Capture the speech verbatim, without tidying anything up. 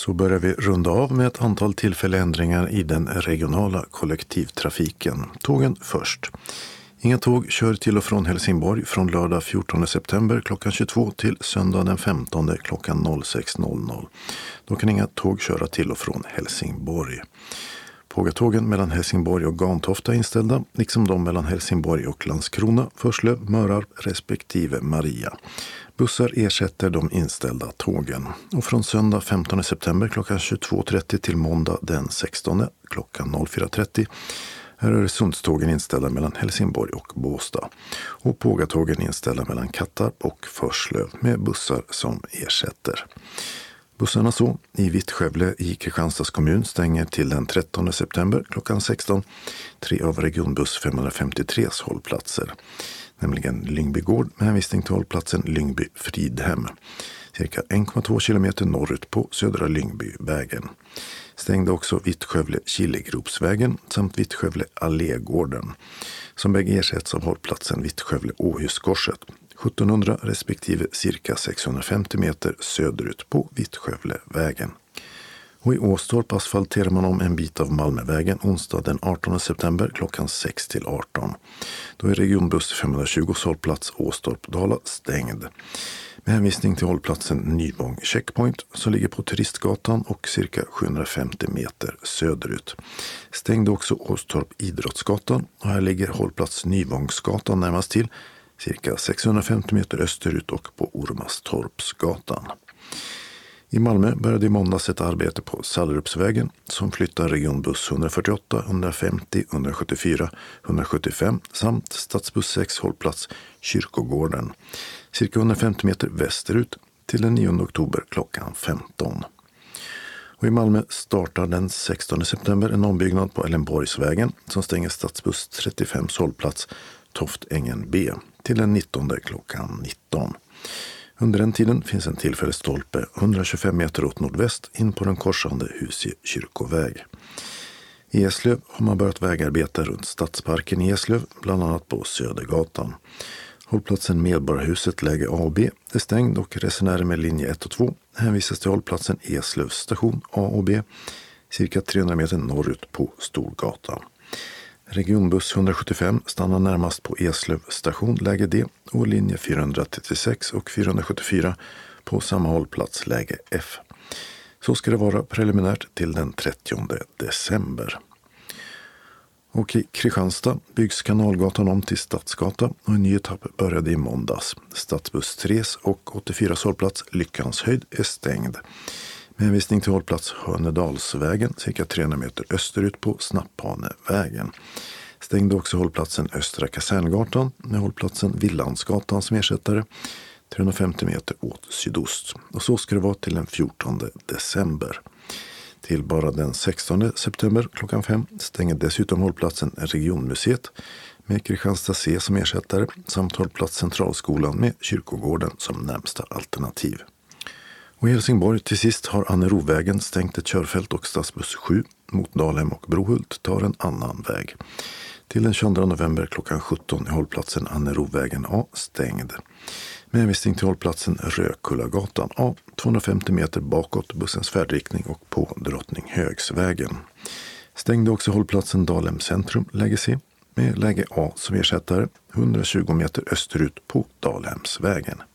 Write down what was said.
Så börjar vi runda av med ett antal tillfälliga ändringar i den regionala kollektivtrafiken. Tågen först. Inga tåg kör till och från Helsingborg från lördag fjortonde september klockan tjugotvå till söndag den femtonde klockan sex. Då kan inga tåg köra till och från Helsingborg. Pågatågen mellan Helsingborg och Gantofta är inställda, liksom de mellan Helsingborg och Landskrona, Förslöv, Mörarp respektive Maria. Bussar ersätter de inställda tågen. Och från söndag femtonde september klockan tjugotvå trettio till måndag den sextonde klockan fyra trettio är Öresundstågen inställda mellan Helsingborg och Båstad. Och pågatågen inställda mellan Kattarp och Förslöv med bussar som ersätter. Bussarna så i Vittskövle i Kristianstads kommun stänger till den trettonde september klockan sexton tre av regionbuss femhundrafemtiotres hållplatser. Nämligen Lyngbygård med hänvisning till hållplatsen Lyngby Fridhem. Cirka en komma två kilometer norrut på Södra Lyngbyvägen. Stängde också Vittskövle Killegropsvägen samt Vittskövle Allégården. Som bägge ersätts av hållplatsen Vittskövle Åhuskorset. sjuttonhundra respektive cirka sexhundrafemtio meter söderut på Vittskövlevägen. Och i Åstorp asfalterar man om en bit av Malmövägen onsdag den artonde september klockan sex till arton. Då är regionbuss femhundratjugo hållplats Åstorp-Dala stängd. Med hänvisning till hållplatsen Nyvång Checkpoint som ligger på Turistgatan och cirka sjuhundrafemtio meter söderut. Stängde också Åstorp Idrottsgatan och här ligger hållplats Nyvångsgatan närmast till cirka sexhundrafemtio meter österut och på Ormastorpsgatan. I Malmö började i måndags ett arbete på Sallerupsvägen som flyttar regionbuss hundrafyrtioåtta, hundrafemtio, hundrasjuttiofyra, hundrasjuttiofem samt stadsbuss sex hållplats Kyrkogården. Cirka hundrafemtio meter västerut till den nionde oktober klockan femton. Och i Malmö startar den sextonde september en ombyggnad på Ellenborgsvägen som stänger stadsbuss trettiofem hållplats Toftängen B till den nittonde klockan nitton. Under den tiden finns en tillfällig stolpe hundratjugofem meter åt nordväst in på den korsande Husie kyrkoväg. I Eslöv har man börjat vägarbeta runt Stadsparken i Eslöv, bland annat på Södergatan. Hållplatsen Medborgarhuset läge A och B är stängd och resenärer med linje ett och två hänvisas till hållplatsen Eslövs station A och B cirka trehundra meter norrut på Storgatan. Regionbuss hundrasjuttiofem stannar närmast på Eslöv station läge D och linje fyrahundratrettiosex och fyrahundrasjuttiofyra på samma hållplats läge F. Så ska det vara preliminärt till den trettionde december. Och i Kristianstad byggs Kanalgatan om till Stadsgata och en ny etapp började i måndags. Stadsbuss tre och åttiofyra hållplats Lyckans höjd är stängd. Med hänvisning till hållplats Hörnedalsvägen cirka trehundra meter österut på Snapphanevägen. Stängde också hållplatsen Östra Kaserngatan med hållplatsen Villandsgatan som ersättare trehundrafemtio meter åt sydost. Och så ska det vara till den fjortonde december. Till bara den sextonde september klockan fem stänger dessutom hållplatsen Regionmuseet med Kristianstad C som ersättare samt hållplats Centralskolan med Kyrkogården som närmsta alternativ. Och i Helsingborg till sist har Annerovägen stängt ett körfält och stadsbuss sju mot Dalhem och Brohult tar en annan väg. Till den tjugoandra november klockan sjutton är hållplatsen Annerovägen A stängd. Med hänvisning till hållplatsen Rökullagatan A tvåhundrafemtio meter bakåt bussens färdriktning och på Drottninghögsvägen. Stängde också hållplatsen Dalhem centrum läge C med läge A som ersättare hundratjugo meter österut på Dalhemsvägen.